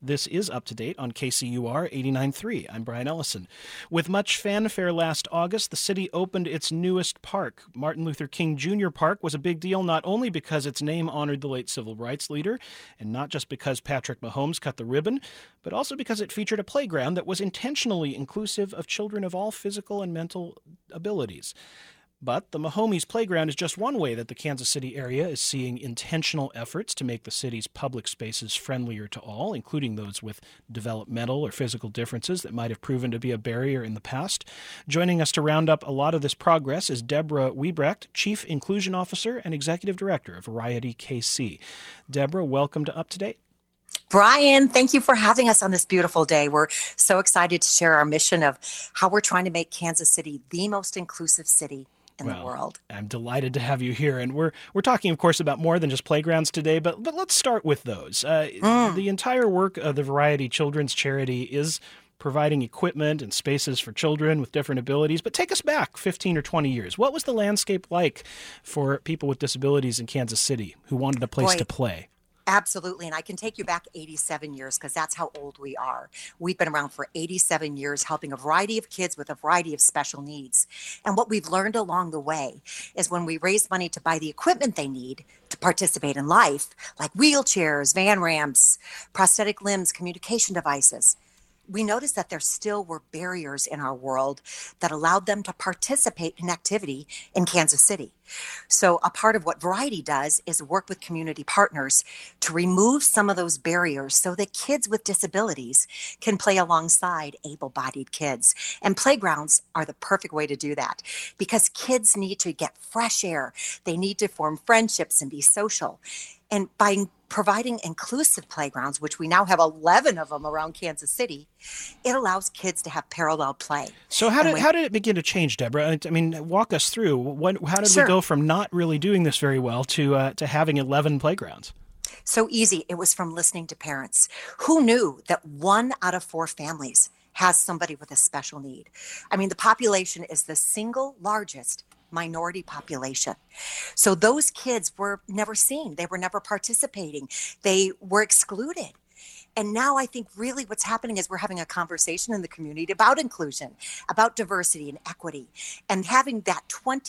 This is Up to Date on KCUR 89.3. I'm Brian Ellison. With much fanfare last August, the city opened its newest park. Martin Luther King Jr. Park was a big deal not only because its name honored the late civil rights leader, and not just because Patrick Mahomes cut the ribbon, but also because it featured a playground that was intentionally inclusive of children of all physical and mental abilities. But the Mahomes Playground is just one way that the Kansas City area is seeing intentional efforts to make the city's public spaces friendlier to all, including those with developmental or physical differences that might have proven to be a barrier in the past. Joining us to round up a lot of this progress is Deborah Wiebrecht, Chief Inclusion Officer and Executive Director of Variety KC. Deborah, welcome to Up to Date. Brian, thank you for having us on this beautiful day. We're so excited to share our mission of how we're trying to make Kansas City the most inclusive city in the world. I'm delighted to have you here. And we're talking, of course, about more than just playgrounds today, but let's start with those. The entire work of the Variety Children's Charity is providing equipment and spaces for children with different abilities. But take us back 15 or 20 years. What was the landscape like for people with disabilities in Kansas City who wanted a place to play? Absolutely. And I can take you back 87 years because that's how old we are. We've been around for 87 years helping a variety of kids with a variety of special needs. And what we've learned along the way is when we raise money to buy the equipment they need to participate in life, like wheelchairs, van ramps, prosthetic limbs, communication devices, we noticed that there still were barriers in our world that allowed them to participate in activity in Kansas City. So a part of what Variety does is work with community partners to remove some of those barriers so that kids with disabilities can play alongside able-bodied kids. And playgrounds are the perfect way to do that because kids need to get fresh air. They need to form friendships and be social. And by providing inclusive playgrounds, which we now have 11 of them around Kansas City, it allows kids to have parallel play. So how did it begin to change, Deborah? I mean, walk us through. How did we go from not really doing this very well to having 11 playgrounds? So easy. It was from listening to parents. Who knew that 1 out of 4 families has somebody with a special need? I mean, the population is the single largest minority population. So those kids were never seen. They were never participating. They were excluded. And now I think really what's happening is we're having a conversation in the community about inclusion, about diversity and equity. And having that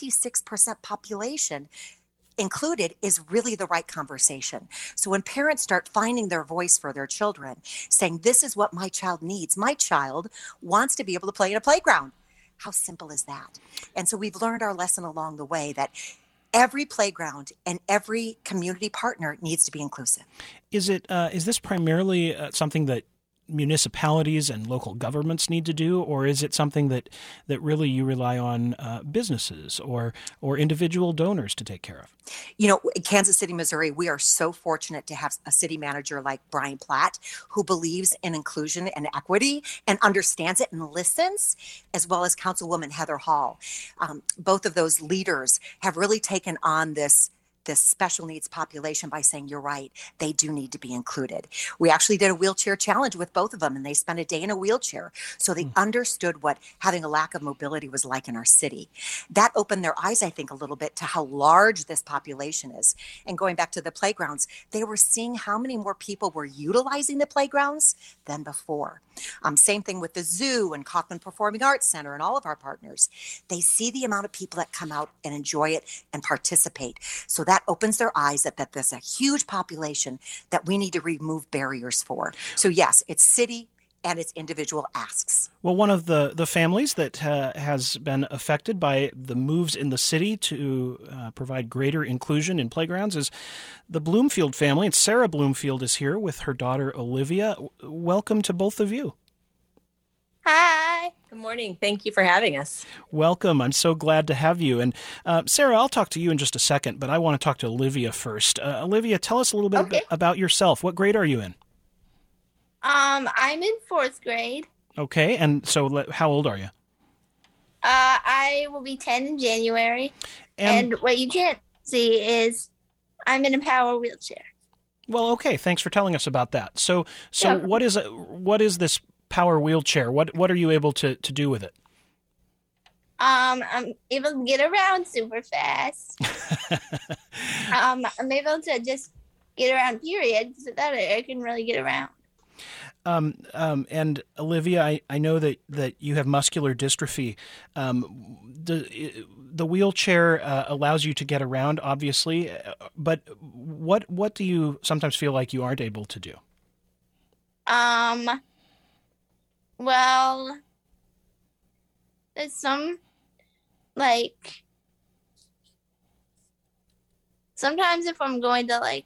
26% population included is really the right conversation. So when parents start finding their voice for their children, saying, this is what my child needs. My child wants to be able to play in a playground. How simple is that? And so we've learned our lesson along the way that every playground and every community partner needs to be inclusive. Is this primarily something that municipalities and local governments need to do, or is it something that really you rely on businesses or individual donors to take care of? You know, in Kansas City, Missouri, we are so fortunate to have a city manager like Brian Platt, who believes in inclusion and equity and understands it and listens, as well as Councilwoman Heather Hall. Both of those leaders have really taken on this special needs population by saying, you're right, they do need to be included. We actually did a wheelchair challenge with both of them, and they spent a day in a wheelchair. So they understood what having a lack of mobility was like in our city. That opened their eyes, I think, a little bit to how large this population is. And going back to the playgrounds, they were seeing how many more people were utilizing the playgrounds than before. Same thing with the zoo and Kaufman Performing Arts Center and all of our partners. They see the amount of people that come out and enjoy it and participate. So that opens their eyes that there's a huge population that we need to remove barriers for. So yes, it's city and its individual asks. Well, one of the families that has been affected by the moves in the city to provide greater inclusion in playgrounds is the Bloomfield family. And Sarah Bloomfield is here with her daughter, Olivia. Welcome to both of you. Hi. Good morning. Thank you for having us. Welcome. I'm so glad to have you. And Sarah, I'll talk to you in just a second, but I want to talk to Olivia first. Olivia, tell us a little bit about yourself. What grade are you in? I'm in 4th grade. Okay. And so how old are you? I will be 10 in January. And what you can't see is I'm in a power wheelchair. Well, okay. Thanks for telling us about that. So what is this power wheelchair? What are you able to do with it? I'm able to get around super fast. I'm able to just get around, period, so that I can really get around. And Olivia, I know that you have muscular dystrophy. The wheelchair allows you to get around, obviously, but what do you sometimes feel like you aren't able to do? Well, there's some, like, sometimes if I'm going to, like,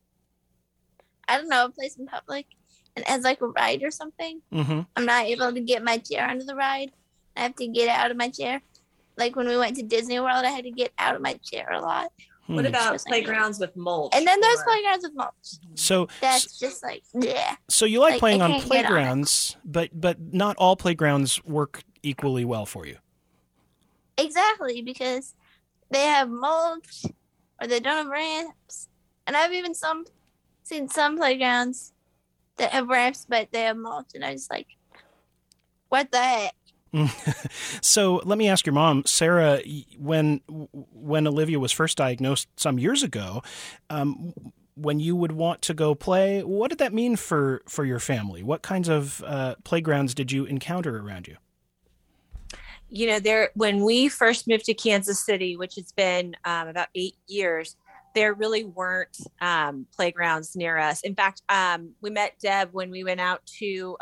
I don't know, a place in public and as like a ride or something, I'm not able to get my chair onto the ride. I have to get out of my chair. Like when we went to Disney World, I had to get out of my chair a lot. What about playgrounds with mulch? And then there's playgrounds with mulch. So that's just like, yeah. So you like playing on playgrounds, but not all playgrounds work equally well for you. Exactly, because they have mulch or they don't have ramps. And I've even seen some playgrounds that have ramps, but they have mulch. And I just like, what the heck? So let me ask your mom, Sarah, when Olivia was first diagnosed some years ago, when you would want to go play, what did that mean for your family? What kinds of playgrounds did you encounter around you? You know, when we first moved to Kansas City, which has been about 8 years, there really weren't playgrounds near us. In fact, we met Deb when we went out to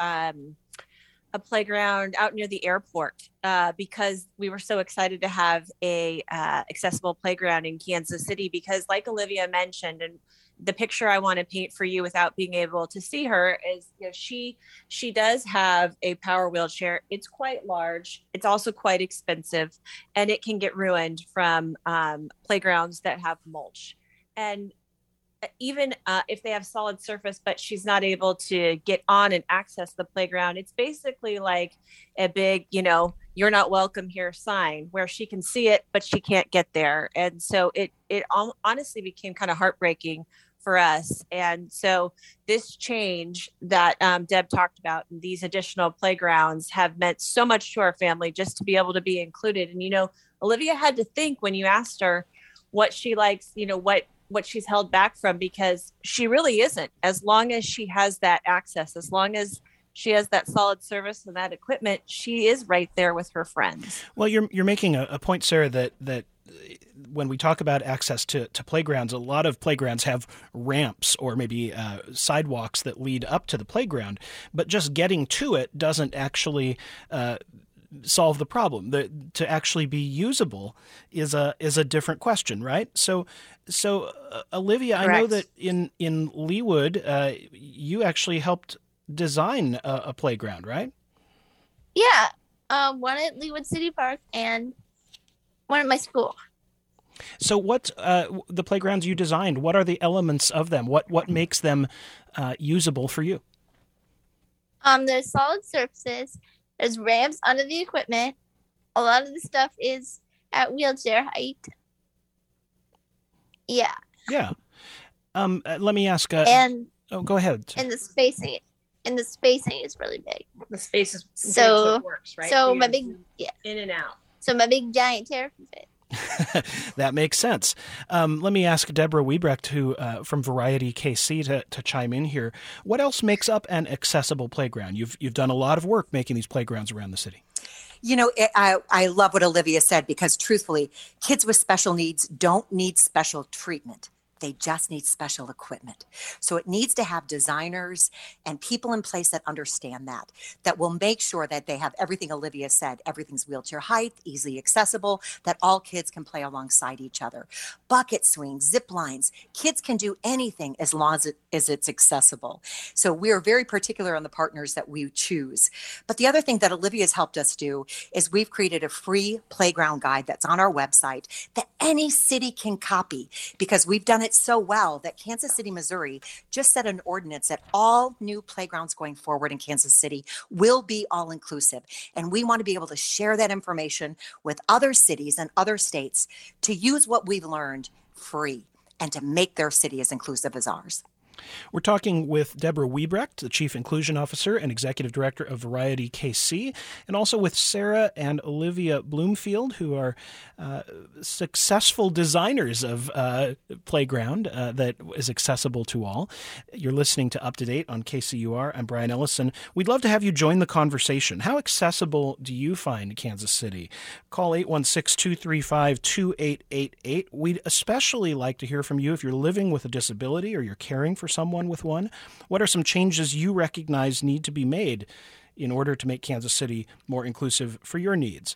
a playground out near the airport because we were so excited to have a accessible playground in Kansas City, because like Olivia mentioned, and the picture I want to paint for you without being able to see her is, you know, she does have a power wheelchair. It's quite large. It's also quite expensive, and it can get ruined from playgrounds that have mulch. And even if they have solid surface, but she's not able to get on and access the playground, it's basically like a big, you know, you're not welcome here sign, where she can see it, but she can't get there. And so it honestly became kind of heartbreaking for us. And so this change that Deb talked about, and these additional playgrounds, have meant so much to our family just to be able to be included. And, you know, Olivia had to think when you asked her what she likes, you know, what she's held back from, because she really isn't. As long as she has that access, as long as she has that solid service and that equipment, she is right there with her friends. Well, you're making a point, Sarah, that when we talk about access to playgrounds, a lot of playgrounds have ramps or maybe sidewalks that lead up to the playground, but just getting to it doesn't actually solve the problem. To actually be usable is a different question, right? So Olivia, Correct. I know that in Leawood, you actually helped design a playground, right? Yeah, one at Leawood City Park and one at my school. So what the playgrounds you designed, what are the elements of them? What makes them usable for you? There's solid surfaces. There's ramps under the equipment. A lot of the stuff is at wheelchair height. Yeah. Yeah. Let me ask. Go ahead. And the spacing is really big. The space is so big, so it works, right? So my big in and out. So my big giant chair can fit. That makes sense. Let me ask Deborah Wiebrecht, who from Variety KC, to chime in here. What else makes up an accessible playground? You've done a lot of work making these playgrounds around the city. You know, I love what Olivia said, because truthfully, kids with special needs don't need special treatment. They just need special equipment. So it needs to have designers and people in place that understand that will make sure that they have everything Olivia said. Everything's wheelchair height, easily accessible, that all kids can play alongside each other. Bucket swings, zip lines. Kids can do anything as long as it's accessible. So we are very particular on the partners that we choose. But the other thing that Olivia's helped us do is we've created a free playground guide that's on our website that any city can copy, because we've done it so well that Kansas City, Missouri just set an ordinance that all new playgrounds going forward in Kansas City will be all inclusive. And we want to be able to share that information with other cities and other states to use what we've learned free and to make their city as inclusive as ours. We're talking with Deborah Wiebrecht, the Chief Inclusion Officer and Executive Director of Variety KC, and also with Sarah and Olivia Bloomfield, who are successful designers of playground that is accessible to all. You're listening to Up to Date on KCUR. I'm Brian Ellison. We'd love to have you join the conversation. How accessible do you find Kansas City? Call 816-235-2888. We'd especially like to hear from you if you're living with a disability or you're caring for someone with one. What are some changes you recognize need to be made in order to make Kansas City more inclusive for your needs?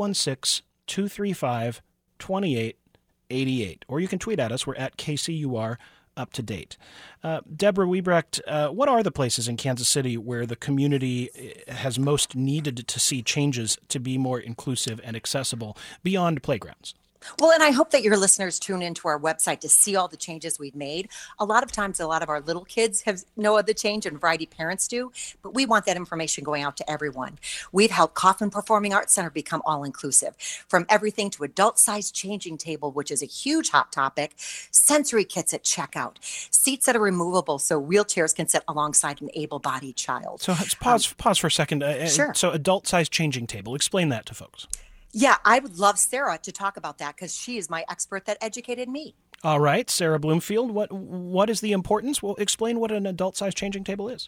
816-235-2888. Or you can tweet at us. We're at KCUR Up to Date. Deborah Wiebrecht, what are the places in Kansas City where the community has most needed to see changes to be more inclusive and accessible beyond playgrounds? Well, and I hope that your listeners tune into our website to see all the changes we've made. A lot of times, a lot of our little kids know of the change, and Variety parents do, but we want that information going out to everyone. We've helped Coffin Performing Arts Center become all-inclusive, from everything to adult-sized changing table, which is a huge hot topic, sensory kits at checkout, seats that are removable so wheelchairs can sit alongside an able-bodied child. So let's pause for a second. Sure. So adult-sized changing table, explain that to folks. Yeah, I would love Sarah to talk about that because she is my expert that educated me. All right, Sarah Bloomfield, what is the importance? Well, explain what an adult-sized changing table is.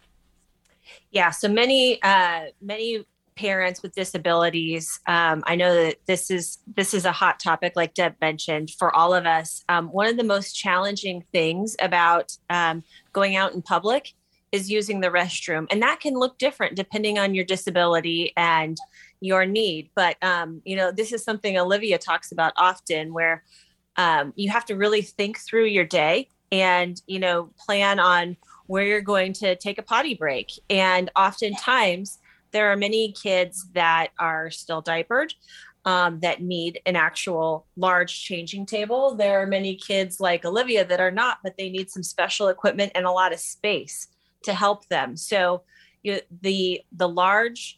Yeah, so many parents with disabilities. I know that this is a hot topic, like Deb mentioned, for all of us. One of the most challenging things about going out in public is using the restroom, and that can look different depending on your disability and your need. But, this is something Olivia talks about often, where you have to really think through your day and, plan on where you're going to take a potty break. And oftentimes there are many kids that are still diapered, that need an actual large changing table. There are many kids like Olivia that are not, but they need some special equipment and a lot of space to help them. So the large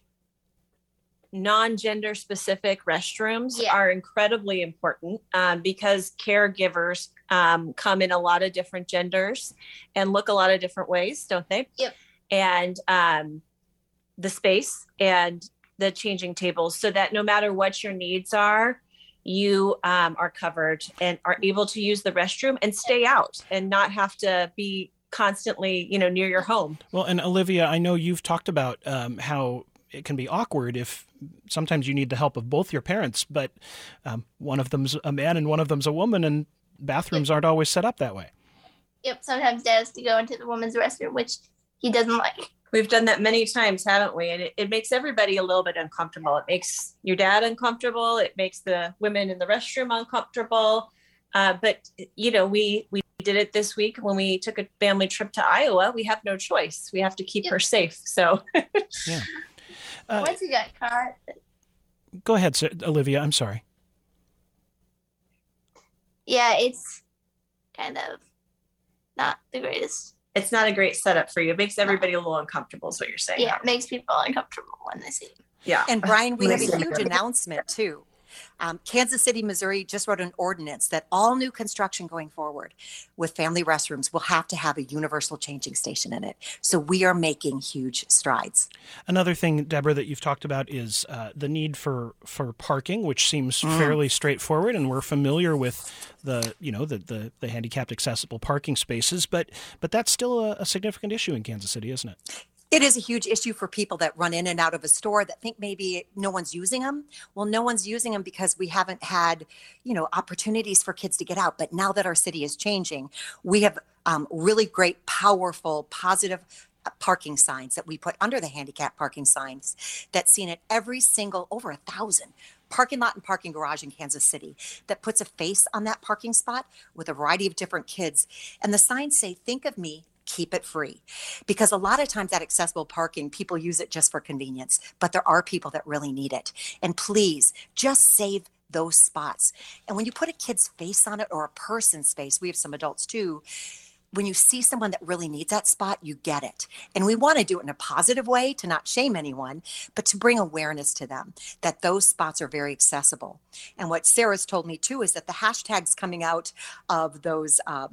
non-gender specific restrooms are incredibly important because caregivers come in a lot of different genders and look a lot of different ways, don't they? Yep. And the space and the changing tables, so that no matter what your needs are, you are covered and are able to use the restroom and stay out and not have to be constantly, near your home. Well, and Olivia, I know you've talked about how it can be awkward if sometimes you need the help of both your parents, but one of them's a man and one of them's a woman, and bathrooms aren't always set up that way. Yep, sometimes Dad has to go into the woman's restroom, which he doesn't like. We've done that many times, haven't we? And it makes everybody a little bit uncomfortable. It makes your dad uncomfortable. It makes the women in the restroom uncomfortable. But we did it this week when we took a family trip to Iowa. We have no choice. We have to keep her safe. So yeah. Once he got caught. Go ahead, Olivia. I'm sorry. Yeah, it's kind of not the greatest. It's not a great setup for you. It makes everybody a little uncomfortable is what you're saying. Yeah, it makes people uncomfortable when they see it. Yeah. And Brian, we have a huge announcement too. Kansas City, Missouri just wrote an ordinance that all new construction going forward with family restrooms will have to have a universal changing station in it. So we are making huge strides. Another thing, Deborah, that you've talked about is the need for parking, which seems fairly straightforward, and we're familiar with the handicapped accessible parking spaces, but that's still a significant issue in Kansas City, isn't it? It is a huge issue for people that run in and out of a store that think maybe no one's using them. Well, no one's using them because we haven't had, opportunities for kids to get out. But now that our city is changing, we have really great, powerful, positive parking signs that we put under the handicap parking signs that's seen at every single, over 1,000 parking lot and parking garage in Kansas City that puts a face on that parking spot with a variety of different kids. And the signs say, think of me, keep it free. Because a lot of times that accessible parking, people use it just for convenience, but there are people that really need it. And please just save those spots. And when you put a kid's face on it or a person's face, we have some adults too, when you see someone that really needs that spot, you get it. And we want to do it in a positive way to not shame anyone, but to bring awareness to them that those spots are very accessible. And what Sarah's told me too is that the hashtags coming out of those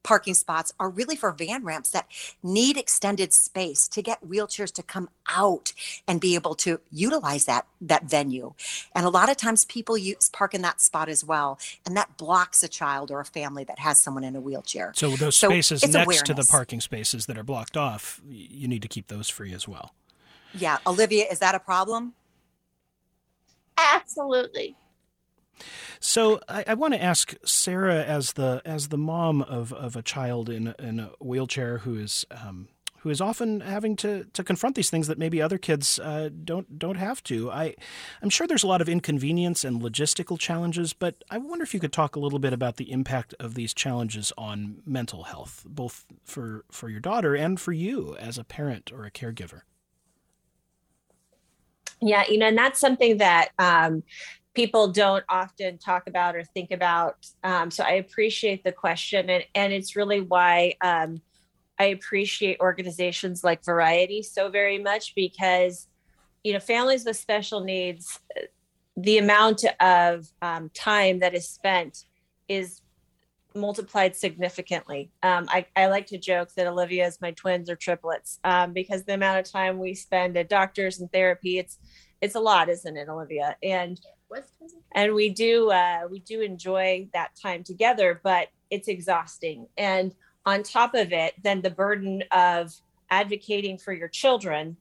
parking spots are really for van ramps that need extended space to get wheelchairs to come out and be able to utilize that venue. And a lot of times people park in that spot as well, and that blocks a child or a family that has someone in a wheelchair. So those spaces next awareness to the parking spaces that are blocked off, you need to keep those free as well. Yeah. Olivia, is that a problem? Absolutely. So I want to ask Sarah, as the mom of a child in a wheelchair who is often having to confront these things that maybe other kids don't have to. I'm sure there's a lot of inconvenience and logistical challenges, but I wonder if you could talk a little bit about the impact of these challenges on mental health, both for your daughter and for you as a parent or a caregiver. Yeah, and that's something that people don't often talk about or think about. So I appreciate the question. And it's really why I appreciate organizations like Variety so very much, because, families with special needs, the amount of time that is spent is multiplied significantly. I like to joke that Olivia's my twins or triplets, because the amount of time we spend at doctors and therapy, it's a lot, isn't it, Olivia? And we do enjoy that time together, but it's exhausting. And on top of it, then the burden of advocating for your children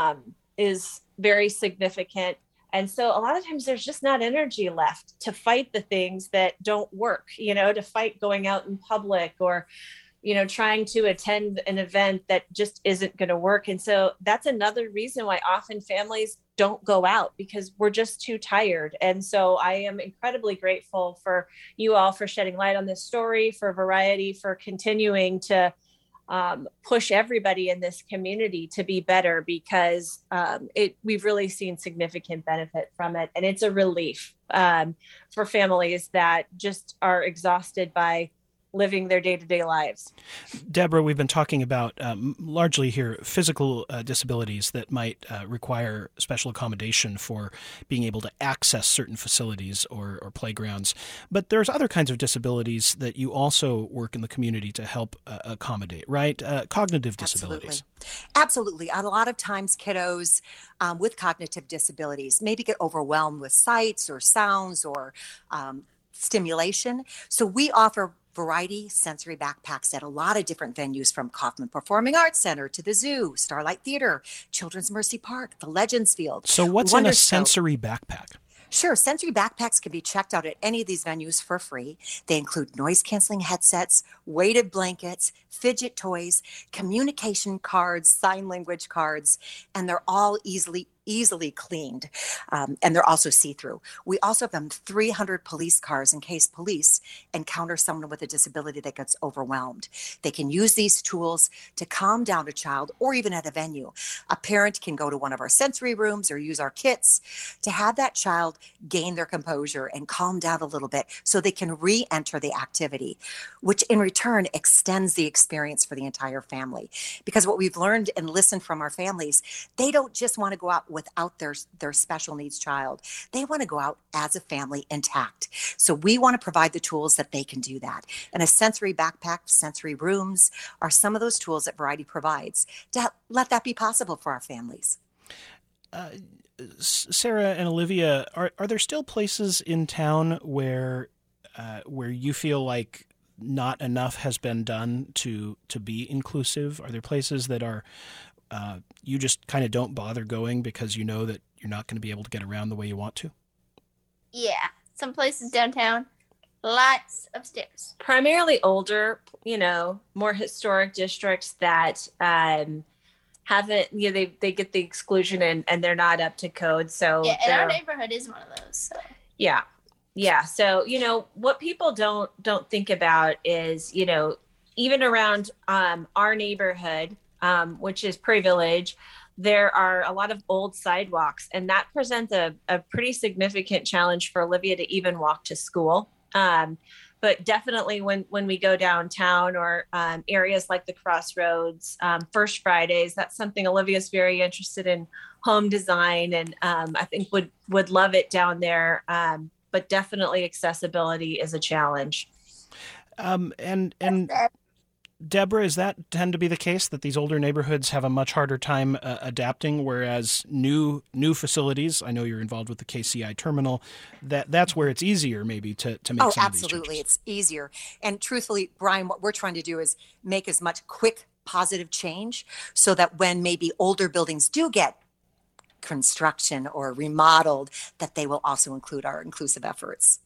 is very significant. And so a lot of times there's just not energy left to fight the things that don't work, to fight going out in public or, trying to attend an event that just isn't going to work. And so that's another reason why often families don't go out, because we're just too tired. And so I am incredibly grateful for you all for shedding light on this story, for Variety, for continuing to push everybody in this community to be better, because we've really seen significant benefit from it. And it's a relief for families that just are exhausted by living their day-to-day lives. Deborah, we've been talking about largely here physical disabilities that might require special accommodation for being able to access certain facilities or playgrounds. But there's other kinds of disabilities that you also work in the community to help accommodate, right? Cognitive disabilities. Absolutely. A lot of times kiddos with cognitive disabilities maybe get overwhelmed with sights or sounds or stimulation. So we offer Variety sensory backpacks at a lot of different venues, from Kaufman Performing Arts Center to the Zoo, Starlight Theater, Children's Mercy Park, the Legends Field. So what's in a sensory backpack? Sure. Sensory backpacks can be checked out at any of these venues for free. They include noise-canceling headsets, weighted blankets, fidget toys, communication cards, sign language cards, and they're all easily cleaned. And they're also see-through. We also have them 300 police cars in case police encounter someone with a disability that gets overwhelmed. They can use these tools to calm down a child, or even at a venue. A parent can go to one of our sensory rooms or use our kits to have that child gain their composure and calm down a little bit so they can re-enter the activity, which in return extends the experience for the entire family. Because what we've learned and listened from our families, they don't just want to go out without their special needs child. They want to go out as a family intact. So we want to provide the tools that they can do that. And a sensory backpack, sensory rooms are some of those tools that Variety provides to let that be possible for our families. Sarah and Olivia, are there still places in town where you feel like not enough has been done to be inclusive? Are there places that are you just kind of don't bother going because you know that you're not going to be able to get around the way you want to? Yeah, some places downtown, lots of stairs. Primarily older, more historic districts that haven't, they get the exclusion and they're not up to code. So yeah, and our neighborhood is one of those. So. Yeah. So, what people don't think about is, even around our neighborhood, which is Prairie Village, there are a lot of old sidewalks, and that presents a pretty significant challenge for Olivia to even walk to school. But definitely when we go downtown or areas like the Crossroads, First Fridays, that's something Olivia's very interested in, home design, and I think would love it down there. But definitely accessibility is a challenge. And Deborah, is that tend to be the case, that these older neighborhoods have a much harder time adapting, whereas new facilities, I know you're involved with the KCI terminal, that's where it's easier maybe to make some of these changes? Oh, absolutely. It's easier. And truthfully, Brian, what we're trying to do is make as much quick positive change so that when maybe older buildings do get construction or remodeled, that they will also include our inclusive efforts.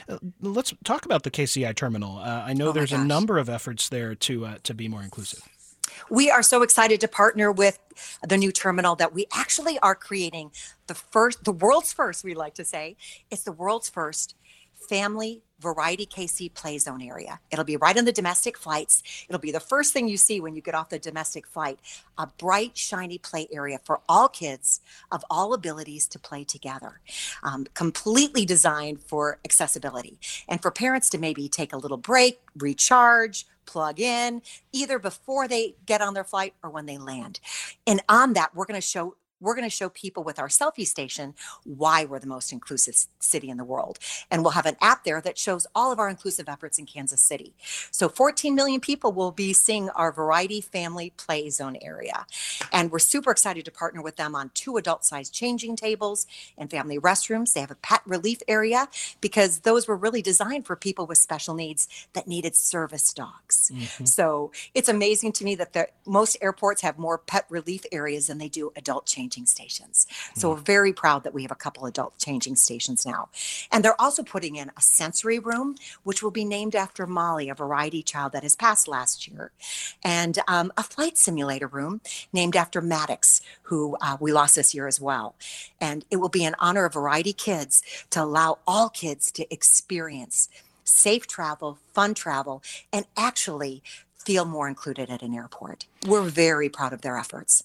Let's talk about the KCI terminal. I know there's a number of efforts there to be more inclusive. We are so excited to partner with the new terminal that we actually are creating the world's first, we like to say. It's the world's first family Variety KC play zone area. It'll be right on the domestic flights. It'll be the first thing you see when you get off the domestic flight, a bright, shiny play area for all kids of all abilities to play together, completely designed for accessibility and for parents to maybe take a little break, recharge, plug in, either before they get on their flight or when they land. And on that, we're going to show people with our selfie station why we're the most inclusive city in the world. And we'll have an app there that shows all of our inclusive efforts in Kansas City. So 14 million people will be seeing our Variety Family Play Zone area. And we're super excited to partner with them on 2 adult-sized changing tables and family restrooms. They have a pet relief area because those were really designed for people with special needs that needed service dogs. Mm-hmm. So it's amazing to me that most airports have more pet relief areas than they do adult changing stations. So we're very proud that we have a couple adult changing stations now. And they're also putting in a sensory room, which will be named after Molly, a Variety child that has passed last year, and a flight simulator room named after Maddox, who we lost this year as well. And it will be in honor of Variety kids to allow all kids to experience safe travel, fun travel, and actually feel more included at an airport. We're very proud of their efforts.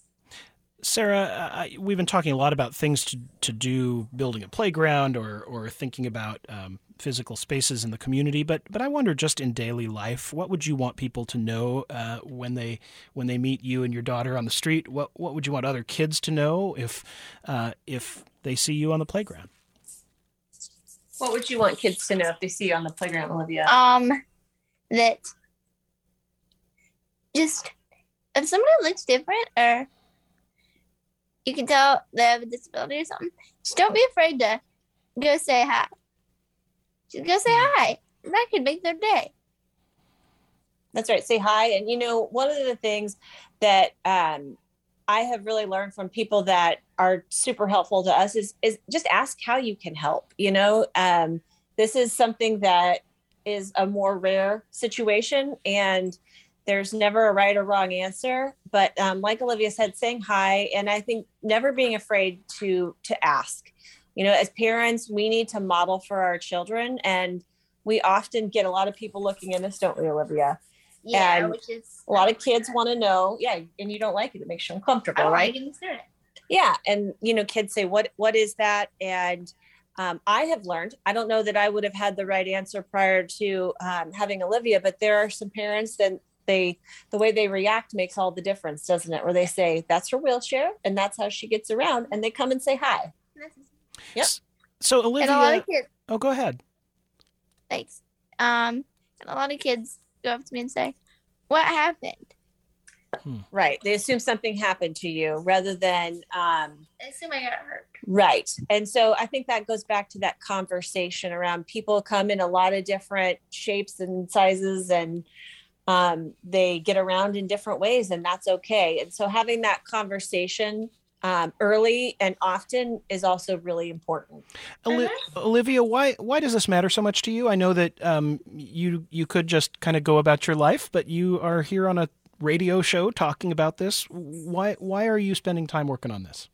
Sarah, we've been talking a lot about things to do, building a playground or thinking about physical spaces in the community. But I wonder, just in daily life, what would you want people to know when they meet you and your daughter on the street? What would you want other kids to know if they see you on the playground? What would you want kids to know if they see you on the playground, Olivia? That just if somebody looks different or you can tell they have a disability or something, just don't be afraid to go say hi. Just go say hi. That could make their day. That's right. Say hi. And, one of the things that I have really learned from people that are super helpful to us is just ask how you can help. This is something that is a more rare situation, and there's never a right or wrong answer, but like Olivia said, saying hi, and I think never being afraid to ask. As parents, we need to model for our children, and we often get a lot of people looking at us, don't we, Olivia? Yeah, and which is a lot of kids want to know, and you don't like it makes you uncomfortable, right? Yeah, and kids say, what is that? And I have learned, I don't know that I would have had the right answer prior to having Olivia, but there are some parents that the way they react makes all the difference, doesn't it? Where they say, that's her wheelchair and that's how she gets around. And they come and say hi. Yep. So Olivia, and a lot of kids, go ahead. Thanks. And a lot of kids go up to me and say, what happened? Right. They assume something happened to you rather than, they assume I got hurt. Right. And so I think that goes back to that conversation around people come in a lot of different shapes and sizes, and they get around in different ways, and that's okay. And so having that conversation early and often is also really important. Olivia, why does this matter so much to you? I know that you could just kind of go about your life, but you are here on a radio show talking about this. Why are you spending time working on this?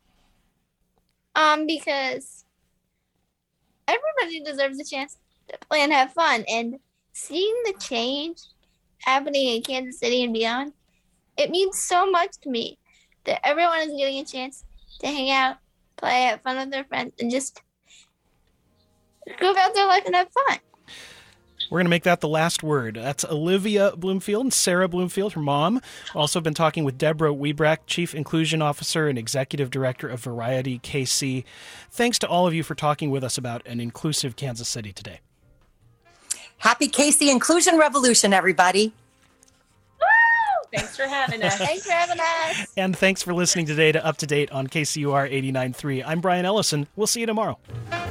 Because everybody deserves a chance to play and have fun, and seeing the change happening in Kansas City and beyond, it means so much to me that everyone is getting a chance to hang out, play, have fun with their friends, and just go about their life and have fun. We're going to make that the last word. That's Olivia Bloomfield and Sarah Bloomfield, her mom. Also been talking with Deborah Webrack, Chief Inclusion Officer and Executive Director of Variety KC. Thanks to all of you for talking with us about an inclusive Kansas City today. Happy KC Inclusion Revolution, everybody. Thanks for having us. Thanks for having us. And thanks for listening today to Up to Date on KCUR 89.3. I'm Brian Ellison. We'll see you tomorrow.